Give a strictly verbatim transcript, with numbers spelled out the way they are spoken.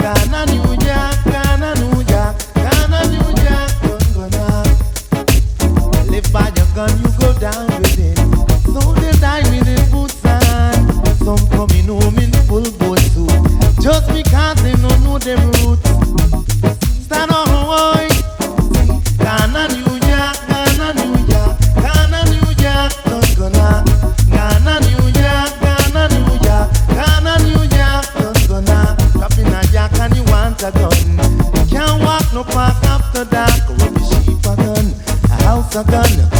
Ghana, New York, Ghana, New York, Ghana, New York, gun gunner. Live by your gun, you go down with it. So they die with it boots on. Some coming home in full boat suit, just because they don't know them roots. Stand on Hawaii, Ghana, New York, Ghana, New York, Ghana, New York, gun gunner. Ghana, New York, Ghana, New York, Ghana, New York, gun gunner. Dropping a jack and you want a gun. You can't walk no park after dark. Rubbish sheep a gun, a house a gun.